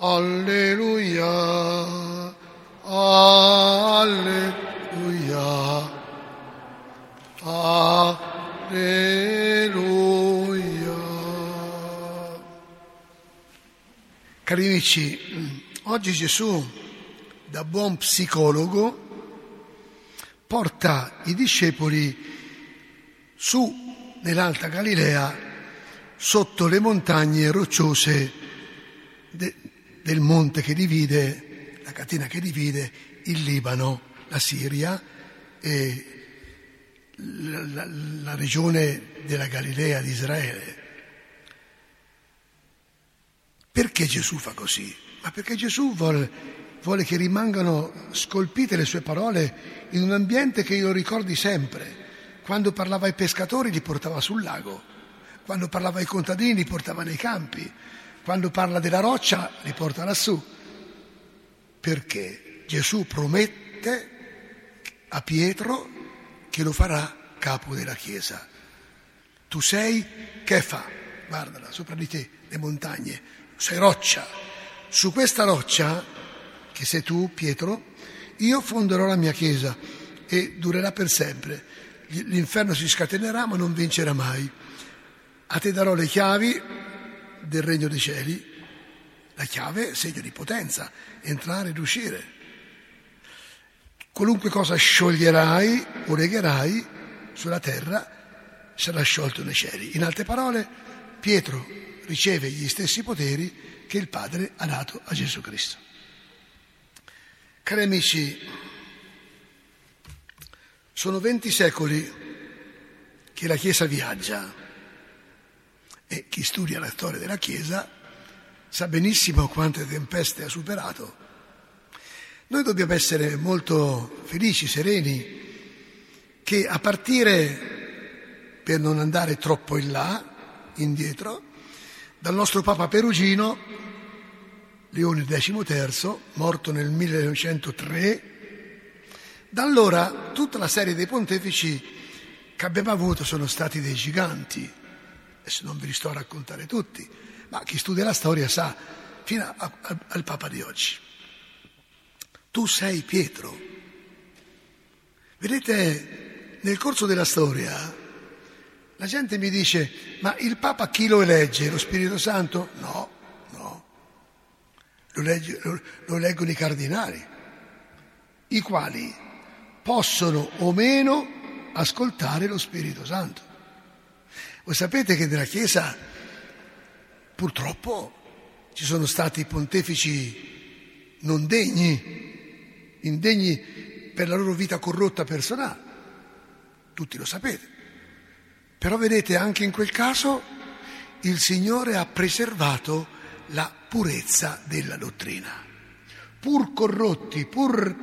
alleluia, alleluia, alleluia. Cari amici, oggi Gesù, da buon psicologo, porta i discepoli su nell'Alta Galilea, sotto le montagne rocciose del monte che divide, la catena che divide il Libano, la Siria e la regione della Galilea di Israele. Perché Gesù fa così? Ma perché Gesù vuole che rimangano scolpite le sue parole in un ambiente che io ricordi sempre. Quando parlava ai pescatori li portava sul lago, quando parlava ai contadini li portava nei campi, quando parla della roccia li porta lassù. Perché Gesù promette a Pietro che lo farà capo della Chiesa. Tu sei Kefa, guardala, sopra di te le montagne, sei roccia. Su questa roccia, che sei tu, Pietro, io fonderò la mia Chiesa e durerà per sempre. L'inferno si scatenerà ma non vincerà mai. A te darò le chiavi del regno dei cieli. La chiave è segno di potenza, entrare ed uscire. Qualunque cosa scioglierai o legherai sulla terra sarà sciolto nei cieli. In altre parole, Pietro riceve gli stessi poteri che il Padre ha dato a Gesù Cristo. Cari amici, sono 20 secoli che la Chiesa viaggia e chi studia la storia della Chiesa sa benissimo quante tempeste ha superato. Noi dobbiamo essere molto felici, sereni, che a partire, per non andare troppo in là, indietro, dal nostro Papa Perugino, Leone XIII, morto nel 1903, da allora tutta la serie dei pontefici che abbiamo avuto sono stati dei giganti. Adesso non ve li sto a raccontare tutti, ma chi studia la storia sa, fino al Papa di oggi. Tu sei Pietro. Vedete, nel corso della storia la gente mi dice, ma il Papa chi lo elegge? Lo Spirito Santo? No. Lo eleggono i cardinali, i quali possono o meno ascoltare lo Spirito Santo. Voi sapete che nella Chiesa purtroppo ci sono stati pontefici non degni, indegni per la loro vita corrotta personale. Tutti lo sapete. Però vedete, anche in quel caso il Signore ha preservato la purezza della dottrina. Pur corrotti, pur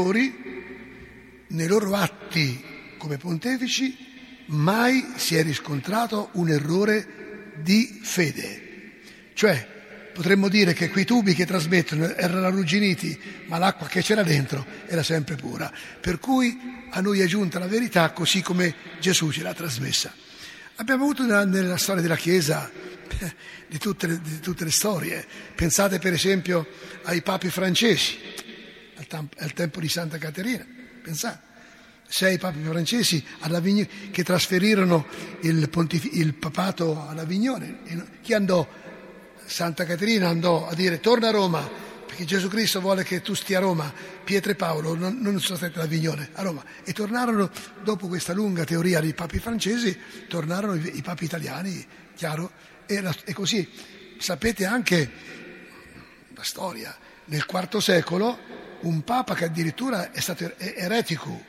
peccatori, nei loro atti come pontefici mai si è riscontrato un errore di fede. Cioè, potremmo dire che quei tubi che trasmettono erano arrugginiti, ma l'acqua che c'era dentro era sempre pura. Per cui a noi è giunta la verità così come Gesù ce l'ha trasmessa. Abbiamo avuto nella storia della Chiesa di tutte le storie. Pensate per esempio ai papi francesi, al tempo di Santa Caterina. Pensate, 6 papi francesi che trasferirono il papato all'Avignone. Chi andò? Santa Caterina andò a dire torna a Roma, perché Gesù Cristo vuole che tu stia a Roma. Pietro e Paolo non sono stati all'Avignone, a Roma. E tornarono, dopo questa lunga teoria dei papi francesi, tornarono i papi italiani, chiaro? E così. Sapete anche la storia. Nel IV secolo un papa che addirittura è stato eretico.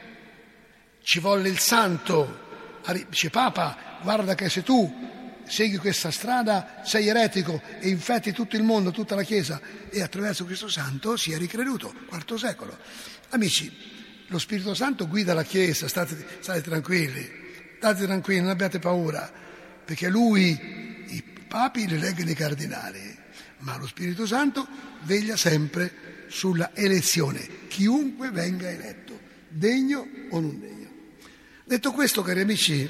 Ci volle il santo, dice Papa, guarda che se tu segui questa strada sei eretico e infetti tutto il mondo, tutta la Chiesa, e attraverso questo santo si è ricreduto, IV secolo. Amici, lo Spirito Santo guida la Chiesa, state tranquilli, non abbiate paura, perché lui i papi li eleggono i cardinali, ma lo Spirito Santo veglia sempre sulla elezione, chiunque venga eletto, degno o non degno. Detto questo, cari amici,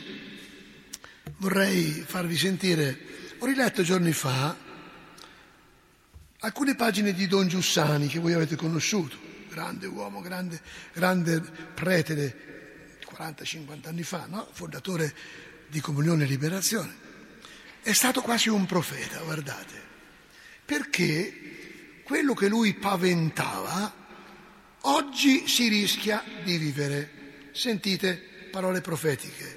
vorrei farvi sentire, ho riletto giorni fa alcune pagine di Don Giussani, che voi avete conosciuto, grande uomo, grande prete 40-50 anni fa, no? Fondatore di Comunione e Liberazione. È stato quasi un profeta, guardate, perché quello che lui paventava oggi si rischia di vivere. Sentite parole profetiche.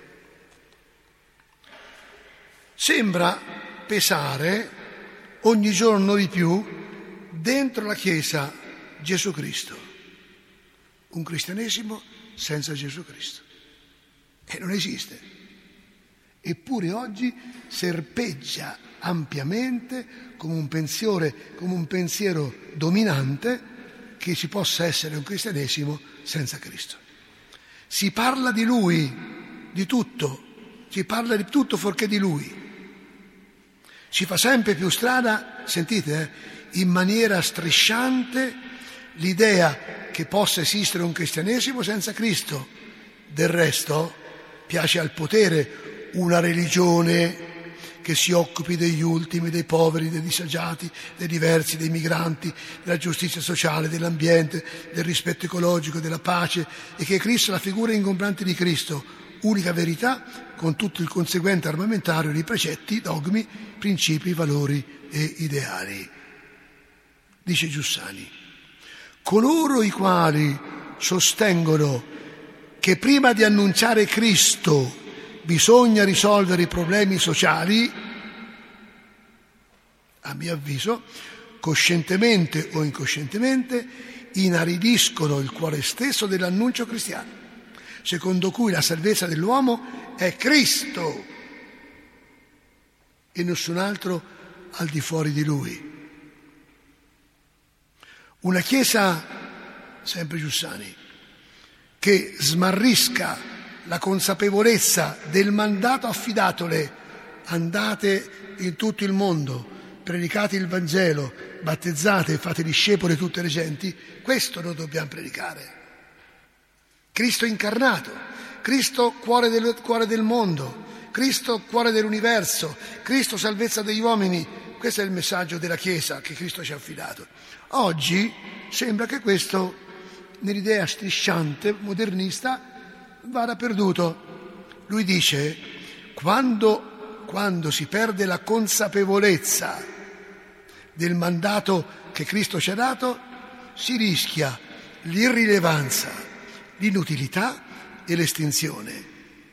Sembra pesare ogni giorno di più dentro la Chiesa Gesù Cristo. Un cristianesimo senza Gesù Cristo. E non esiste. Eppure oggi serpeggia ampiamente come un pensiero dominante che ci possa essere un cristianesimo senza Cristo. Si parla di Lui, di tutto, si parla di tutto fuorché di Lui. Si fa sempre più strada, sentite, in maniera strisciante l'idea che possa esistere un cristianesimo senza Cristo. Del resto piace al potere una religione che si occupi degli ultimi, dei poveri, dei disagiati, dei diversi, dei migranti, della giustizia sociale, dell'ambiente, del rispetto ecologico, della pace, e che Cristo, la figura ingombrante di Cristo, unica verità, con tutto il conseguente armamentario di precetti, dogmi, principi, valori e ideali. Dice Giussani, coloro i quali sostengono che prima di annunciare Cristo bisogna risolvere i problemi sociali, a mio avviso, coscientemente o incoscientemente, inaridiscono il cuore stesso dell'annuncio cristiano, secondo cui la salvezza dell'uomo è Cristo e nessun altro al di fuori di Lui. Una Chiesa, sempre Giussani, che smarrisca la consapevolezza del mandato affidatole: andate in tutto il mondo, predicate il Vangelo, battezzate e fate discepoli tutte le genti, questo noi dobbiamo predicare. Cristo incarnato, Cristo cuore del mondo, Cristo cuore dell'universo, Cristo salvezza degli uomini. Questo è il messaggio della Chiesa che Cristo ci ha affidato. Oggi sembra che questo, nell'idea strisciante, modernista, vada perduto. Lui dice, quando si perde la consapevolezza del mandato che Cristo ci ha dato, si rischia l'irrilevanza, l'inutilità e l'estinzione.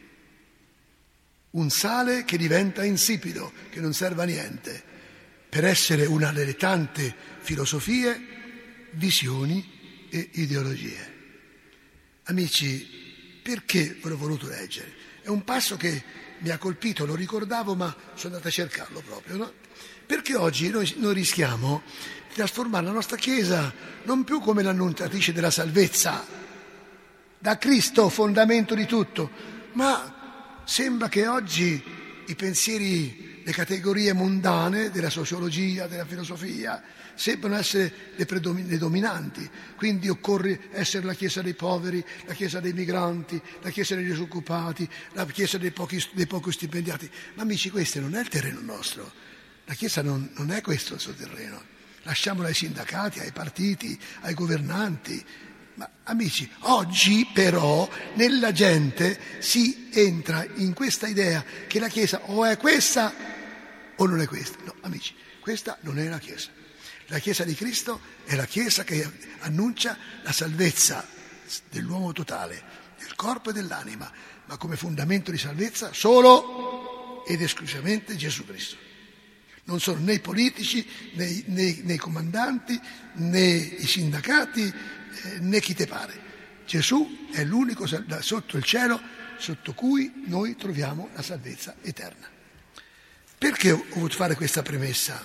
Un sale che diventa insipido, che non serve a niente, per essere una delle tante filosofie, visioni e ideologie. Amici, perché ve l'ho voluto leggere? È un passo che mi ha colpito, lo ricordavo, ma sono andato a cercarlo proprio, no? Perché oggi noi rischiamo di trasformare la nostra Chiesa non più come l'annunciatrice della salvezza, da Cristo, fondamento di tutto, ma sembra che oggi i pensieri, le categorie mondane della sociologia, della filosofia, sembrano essere le dominanti. Quindi occorre essere la Chiesa dei poveri, la Chiesa dei migranti, la Chiesa dei disoccupati, la Chiesa dei pochi stipendiati. Ma amici, questo non è il terreno nostro. La Chiesa non è questo il suo terreno. Lasciamolo ai sindacati, ai partiti, ai governanti. Ma amici, oggi però nella gente si entra in questa idea che la Chiesa o è questa o non è questa. No, amici, questa non è la Chiesa. La Chiesa di Cristo è la Chiesa che annuncia la salvezza dell'uomo totale, del corpo e dell'anima, ma come fondamento di salvezza solo ed esclusivamente Gesù Cristo. Non sono né i politici, né i comandanti, né i sindacati, né chi te pare. Gesù è l'unico sotto il cielo sotto cui noi troviamo la salvezza eterna. Perché ho voluto fare questa premessa?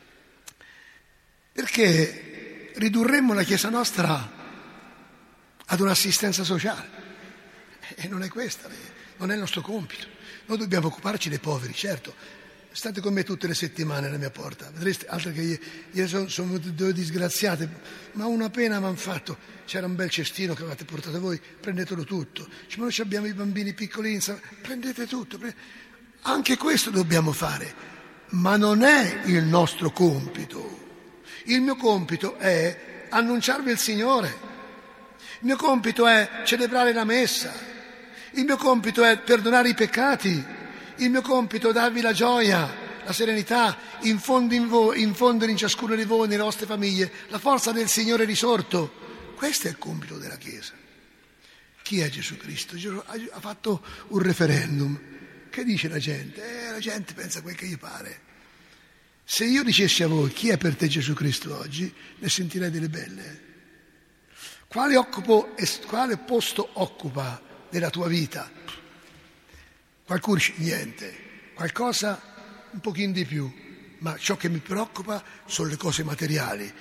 Perché ridurremmo la Chiesa nostra ad un'assistenza sociale. E non è questa, non è il nostro compito. Noi dobbiamo occuparci dei poveri, certo. State con me tutte le settimane alla mia porta, vedrete, altro che io sono due disgraziate, ma una pena mi hanno fatto. C'era un bel cestino che avete portato voi, prendetelo tutto. Ma noi abbiamo i bambini piccolini, prendete tutto. Anche questo dobbiamo fare, ma non è il nostro compito. Il mio compito è annunciarvi il Signore. Il mio compito è celebrare la messa. Il mio compito è perdonare i peccati. Il mio compito è darvi la gioia, la serenità, infondere in ciascuno di voi, nelle vostre famiglie, la forza del Signore risorto. Questo è il compito della Chiesa. Chi è Gesù Cristo? Gesù ha fatto un referendum. Che dice la gente? La gente pensa quel che gli pare. Se io dicessi a voi chi è per te Gesù Cristo oggi, ne sentirei delle belle. Quale posto occupa nella tua vita? Qualcuno dice niente, qualcosa un pochino di più, ma ciò che mi preoccupa sono le cose materiali.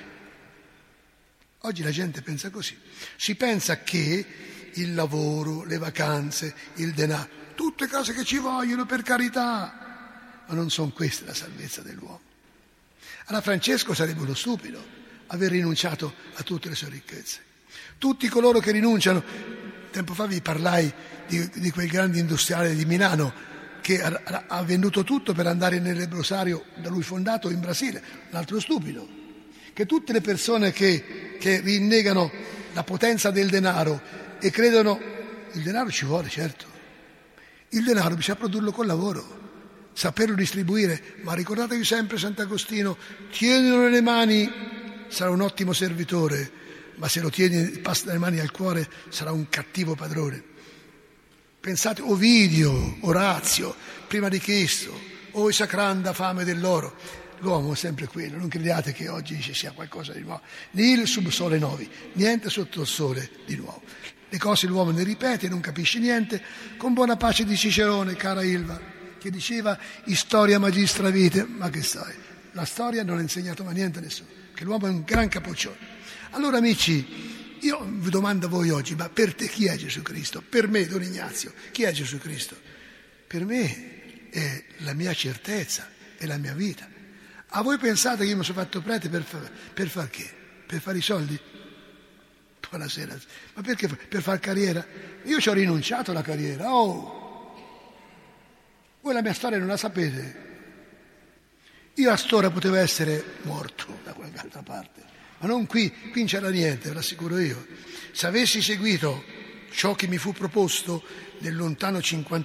Oggi la gente pensa così. Si pensa che il lavoro, le vacanze, il denaro, tutte cose che ci vogliono per carità, ma non sono queste la salvezza dell'uomo. Allora Francesco sarebbe uno stupido aver rinunciato a tutte le sue ricchezze. Tutti coloro che rinunciano, tempo fa vi parlai di quel grande industriale di Milano che ha venduto tutto per andare nel lebbrosario da lui fondato in Brasile, un altro stupido. Che tutte le persone che rinnegano la potenza del denaro e credono, il denaro ci vuole, certo, il denaro bisogna produrlo col lavoro, saperlo distribuire, ma ricordatevi sempre Sant'Agostino, tienilo nelle mani, sarà un ottimo servitore, ma se lo tieni, passa dalle mani al cuore, sarà un cattivo padrone. Pensate Ovidio, Orazio, prima di Cristo, o sacranda fame dell'oro. L'uomo è sempre quello, non crediate che oggi ci sia qualcosa di nuovo. Nil sub sole novi, niente sotto il sole di nuovo. Le cose l'uomo ne ripete, non capisce niente, con buona pace di Cicerone, cara Ilva, che diceva storia magistra vitae, ma che storia? La storia non ha insegnato mai niente a nessuno, che l'uomo è un gran capoccione. Allora amici, io vi domando a voi oggi, ma per te chi è Gesù Cristo? Per me, Don Ignazio, chi è Gesù Cristo? Per me è la mia certezza, è la mia vita. A voi pensate che io mi sono fatto prete per far che? Per fare i soldi? Buonasera. Ma perché? Per far carriera? Io ci ho rinunciato alla carriera. Oh! Voi la mia storia non la sapete. Io a st'ora potevo essere morto da qualche altra parte, ma non qui non c'era niente, ve l'assicuro io. Se avessi seguito ciò che mi fu proposto nel lontano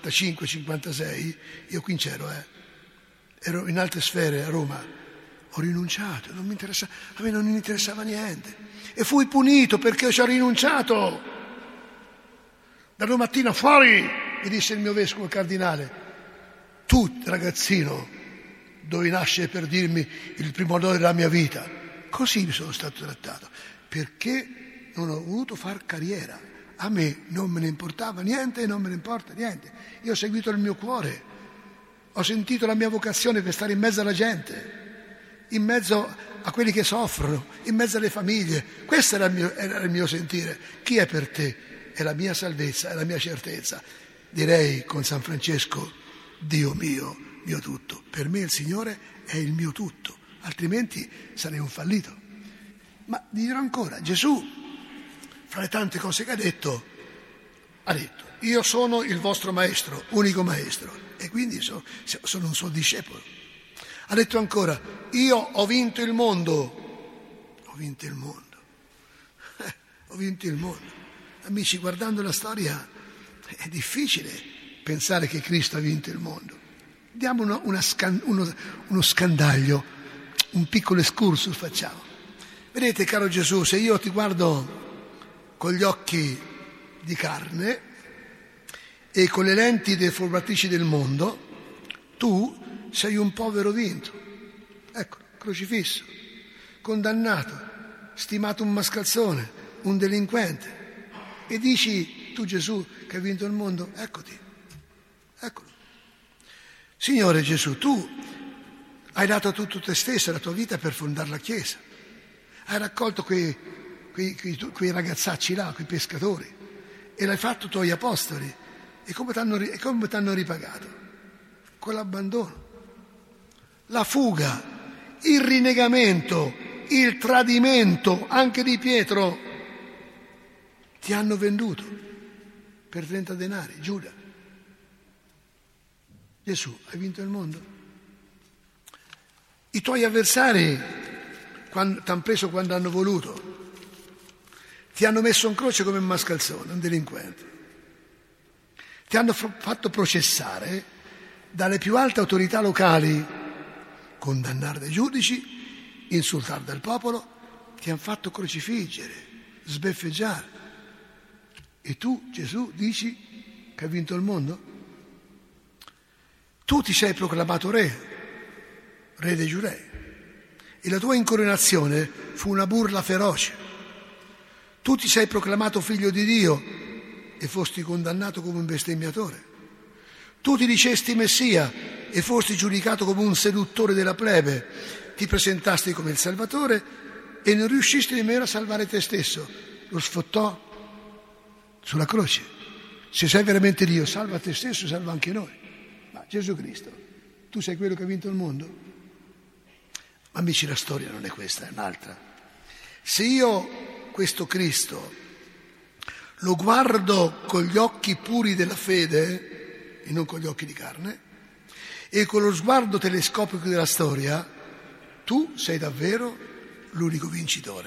55-56, io qui c'ero, ero in altre sfere a Roma, ho rinunciato, a me non mi interessava niente e fui punito perché ci ho rinunciato. Da domattina fuori, mi disse il mio vescovo cardinale, tu ragazzino dovevi nascere per dirmi il primo onore della mia vita. Così mi sono stato trattato, perché non ho voluto far carriera. A me non me ne importava niente e non me ne importa niente. Io ho seguito il mio cuore. Ho sentito la mia vocazione per stare in mezzo alla gente, in mezzo a quelli che soffrono, in mezzo alle famiglie. Questo era il mio sentire. Chi è per te? È la mia salvezza, è la mia certezza. Direi con San Francesco, Dio mio, mio tutto. Per me il Signore è il mio tutto, altrimenti sarei un fallito. Ma vi dirò ancora, Gesù, fra le tante cose che ha detto, io sono il vostro maestro, unico maestro. E quindi sono un suo discepolo. Ha detto ancora, io ho vinto il mondo. Ho vinto il mondo. Ho vinto il mondo. Amici, guardando la storia è difficile pensare che Cristo ha vinto il mondo. Diamo uno scandaglio, un piccolo excursus facciamo. Vedete, caro Gesù, se io ti guardo con gli occhi di carne e con le lenti deformatrici del mondo, tu sei un povero vinto, ecco, crocifisso, condannato, stimato un mascalzone, un delinquente, e dici tu Gesù che hai vinto il mondo, eccoti, eccolo. Signore Gesù, tu hai dato tutto te stesso, la tua vita per fondare la Chiesa, hai raccolto quei ragazzacci là, quei pescatori, e l'hai fatto tuoi apostoli. E come t'hanno ripagato? Con l'abbandono, la fuga, il rinnegamento, il tradimento anche di Pietro. Ti hanno venduto per 30 denari, Giuda. Gesù, hai vinto il mondo? I tuoi avversari, t'han preso quando hanno voluto, ti hanno messo in croce come un mascalzone, un delinquente, ti hanno fatto processare dalle più alte autorità locali, condannare dai giudici, insultare dal popolo, ti hanno fatto crocifiggere, sbeffeggiare. E tu, Gesù, dici che hai vinto il mondo? Tu ti sei proclamato re dei Giudei, e la tua incoronazione fu una burla feroce. Tu ti sei proclamato figlio di Dio e fosti condannato come un bestemmiatore. Tu ti dicesti Messia e fosti giudicato come un seduttore della plebe. Ti presentasti come il Salvatore e non riuscisti nemmeno a salvare te stesso. Lo sfottò sulla croce. Se sei veramente Dio, salva te stesso, salva anche noi. Ma Gesù Cristo, tu sei quello che ha vinto il mondo? Amici, la storia non è questa, è un'altra. Se io questo Cristo lo guardo con gli occhi puri della fede e non con gli occhi di carne, e con lo sguardo telescopico della storia, tu sei davvero l'unico vincitore.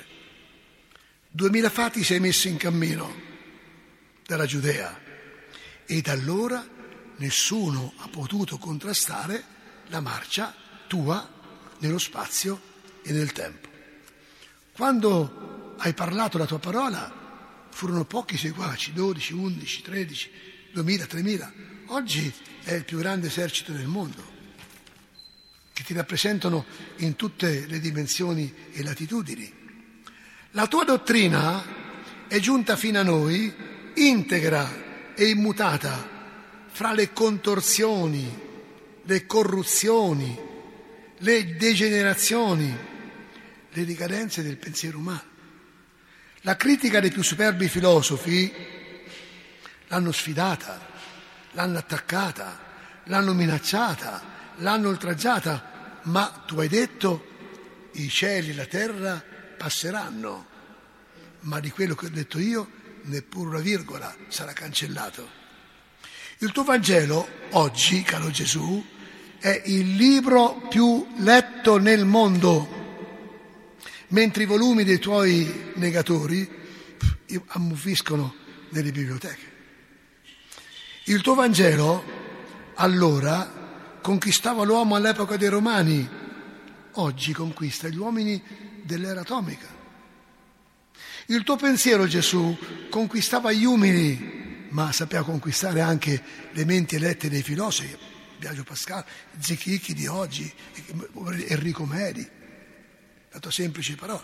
2000 fa ti sei messo in cammino dalla Giudea e da allora nessuno ha potuto contrastare la marcia tua nello spazio e nel tempo. Quando hai parlato la tua parola furono pochi seguaci, 12, 11, 13, 2000, 3000. Oggi è il più grande esercito del mondo, che ti rappresentano in tutte le dimensioni e latitudini. La tua dottrina è giunta fino a noi integra e immutata fra le contorsioni, le corruzioni, le degenerazioni, le ricadenze del pensiero umano. La critica dei più superbi filosofi l'hanno sfidata, l'hanno attaccata, l'hanno minacciata, l'hanno oltraggiata, ma tu hai detto i cieli e la terra passeranno, ma di quello che ho detto io neppure una virgola sarà cancellato. Il tuo Vangelo oggi, caro Gesù, è il libro più letto nel mondo, mentre i volumi dei tuoi negatori ammuffiscono nelle biblioteche. Il tuo Vangelo allora conquistava l'uomo all'epoca dei Romani, oggi conquista gli uomini dell'era atomica. Il tuo pensiero, Gesù, conquistava gli umili, ma sapeva conquistare anche le menti elette dei filosofi, Biagio Pascal, Zichichi di oggi, Enrico Meri, la tua semplice parola.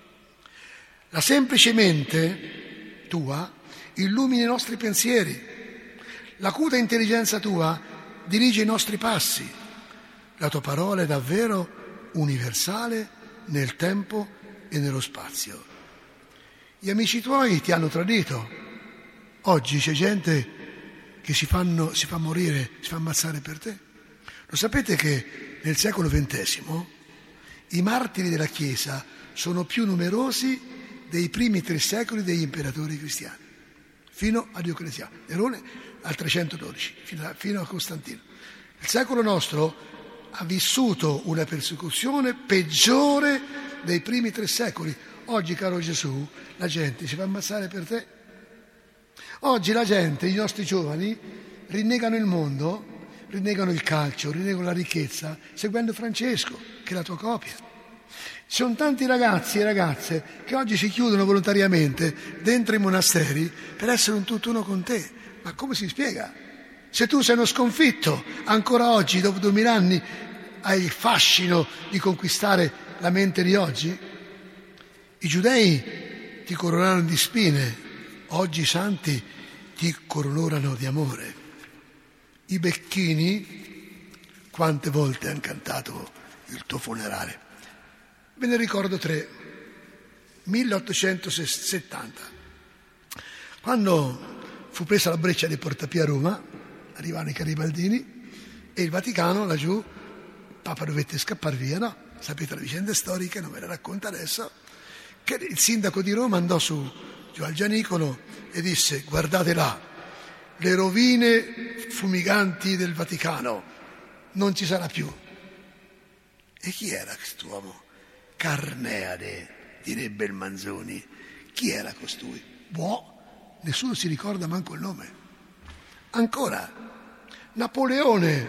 La semplice mente tua illumina i nostri pensieri, l'acuta intelligenza tua dirige i nostri passi. La tua parola è davvero universale nel tempo e nello spazio. Gli amici tuoi ti hanno tradito. Oggi c'è gente che si fa morire, si fa ammazzare per te. Lo sapete che nel secolo XX i martiri della Chiesa sono più numerosi dei primi 3 secoli degli imperatori cristiani, fino a Diocleziano, Nerone al 312, fino a Costantino. Il secolo nostro ha vissuto una persecuzione peggiore dei primi 3 secoli. Oggi, caro Gesù, la gente si fa ammazzare per te. Oggi la gente, i nostri giovani, rinnegano il mondo, rinnegano il calcio, rinnegano la ricchezza, seguendo Francesco, che è la tua copia. Ci sono tanti ragazzi e ragazze che oggi si chiudono volontariamente dentro i monasteri per essere un tutt'uno con te. Ma come si spiega? Se tu sei uno sconfitto, ancora oggi, dopo 2000 anni, hai il fascino di conquistare la mente di oggi? I giudei ti coronarono di spine, oggi i santi ti coronano di amore. I becchini quante volte hanno cantato il tuo funerale? Ve ne ricordo 3. 1870, quando fu presa la breccia di Portapia a Roma, arrivarono i garibaldini e il Vaticano laggiù, Papa dovette scappare via, no? Sapete le vicende storiche, non ve le racconto adesso, che il sindaco di Roma andò giù al Gianicolo e disse: guardate là, le rovine fumiganti del Vaticano, non ci sarà più. E chi era quest'uomo che Carneade, direbbe il Manzoni. Chi era costui? Boh, nessuno si ricorda manco il nome. Ancora, Napoleone,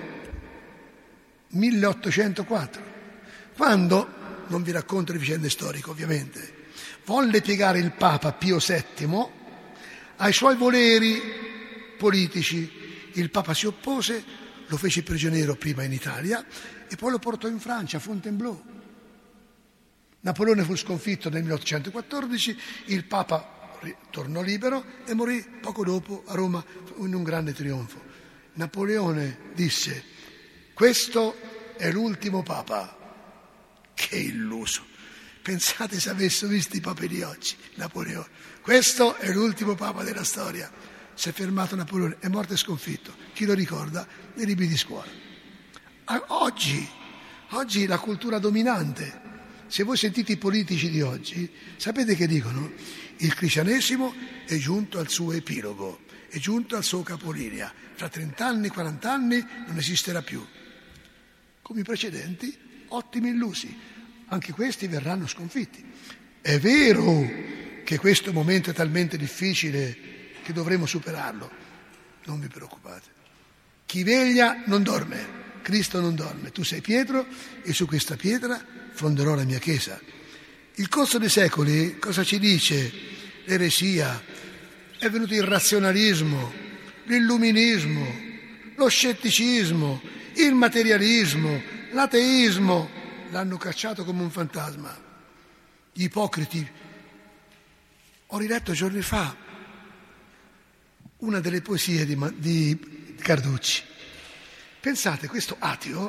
1804, quando, non vi racconto le vicende storiche ovviamente, volle piegare il Papa Pio VII ai suoi voleri politici. Il Papa si oppose, lo fece prigioniero prima in Italia e poi lo portò in Francia, a Fontainebleau. Napoleone fu sconfitto nel 1814, il Papa tornò libero e morì poco dopo a Roma in un grande trionfo. Napoleone disse: questo è l'ultimo Papa. Che illuso! Pensate se avesse visto i papi di oggi, Napoleone. Questo è l'ultimo Papa della storia. Si è fermato Napoleone, è morto e sconfitto. Chi lo ricorda? Nei libri di scuola. Oggi la cultura dominante. Se voi sentite i politici di oggi, sapete che dicono? Il cristianesimo è giunto al suo epilogo, è giunto al suo capolinea. Fra 30 anni, 40 anni non esisterà più. Come i precedenti, ottimi illusi. Anche questi verranno sconfitti. È vero che questo momento è talmente difficile che dovremo superarlo. Non vi preoccupate. Chi veglia non dorme. Cristo non dorme. Tu sei Pietro e su questa pietra fonderò la mia Chiesa. Il corso dei secoli cosa ci dice? L'eresia, è venuto il razionalismo, l'illuminismo, lo scetticismo, il materialismo, l'ateismo, l'hanno cacciato come un fantasma. Gli ipocriti. Ho riletto giorni fa una delle poesie di Carducci. Pensate, questo ateo,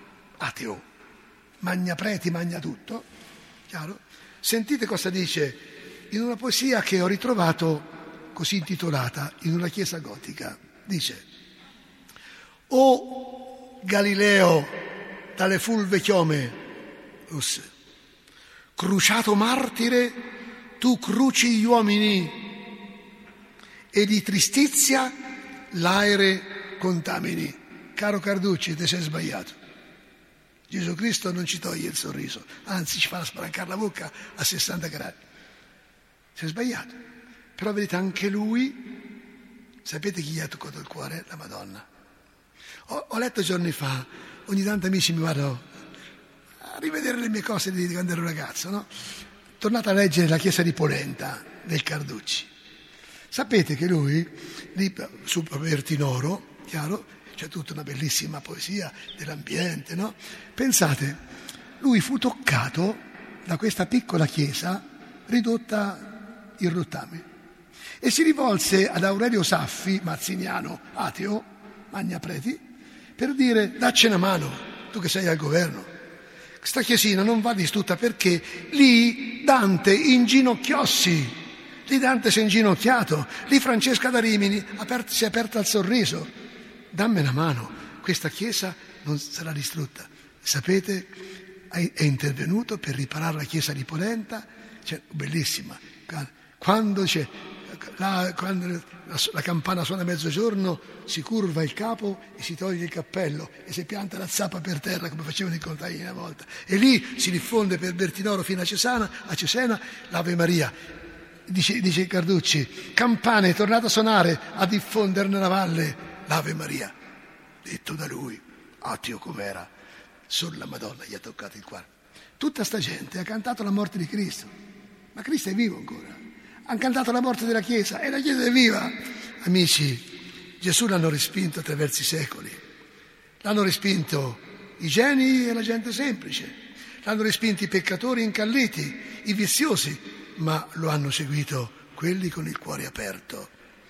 magna preti, magna tutto, chiaro? Sentite cosa dice in una poesia che ho ritrovato così intitolata in una chiesa gotica. Dice: o Galileo dalle fulve chiome, cruciato martire, tu cruci gli uomini e di tristizia l'aere contamini. Caro Carducci, ti sei sbagliato. Gesù Cristo non ci toglie il sorriso, anzi ci fa spalancare la bocca a 60 gradi. Si è sbagliato. Però vedete, anche lui, sapete chi gli ha toccato il cuore? La Madonna. Ho letto giorni fa, ogni tanto amici mi vado a rivedere le mie cose di quando ero ragazzo, no? Tornate a leggere La Chiesa di Polenta del Carducci. Sapete che lui, lì su Bertinoro, chiaro, c'è tutta una bellissima poesia dell'ambiente, no? Pensate, lui fu toccato da questa piccola chiesa ridotta in rottame e si rivolse ad Aurelio Saffi, mazziniano, ateo, magna preti, per dire: dacci una mano, tu che sei al governo. Questa chiesina non va distrutta perché lì Dante inginocchiossi, lì Dante si è inginocchiato, lì Francesca da Rimini si è aperta al sorriso. Dammi una mano, questa chiesa non sarà distrutta. Sapete, è intervenuto per riparare la chiesa di Polenta, cioè, bellissima. Quando la campana suona a mezzogiorno, si curva il capo e si toglie il cappello e si pianta la zappa per terra come facevano i contadini una volta. E lì si diffonde per Bertinoro fino a Cesena l'Ave Maria. Dice Carducci, campane è tornato a suonare, a diffondere nella valle l'Ave Maria, detto da lui, ateo com'era, solo la Madonna gli ha toccato il cuore. Tutta sta gente ha cantato la morte di Cristo, ma Cristo è vivo ancora. Hanno cantato la morte della Chiesa e la Chiesa è viva. Amici, Gesù l'hanno respinto attraverso i secoli, l'hanno respinto i geni e la gente semplice, l'hanno respinto i peccatori incalliti, i viziosi, ma lo hanno seguito quelli con il cuore aperto.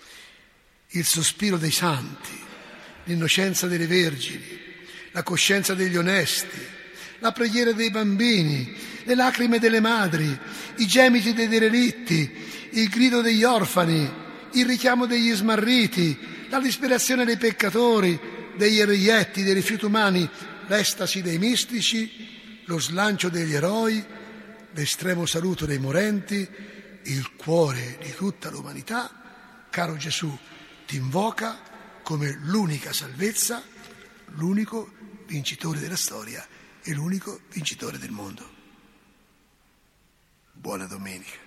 Il sospiro dei santi, l'innocenza delle vergini, la coscienza degli onesti, la preghiera dei bambini, le lacrime delle madri, i gemiti dei derelitti, il grido degli orfani, il richiamo degli smarriti, la disperazione dei peccatori, degli reietti, dei rifiuti umani, l'estasi dei mistici, lo slancio degli eroi, l'estremo saluto dei morenti, il cuore di tutta l'umanità, caro Gesù, ti invoca come l'unica salvezza, l'unico vincitore della storia e l'unico vincitore del mondo. Buona domenica.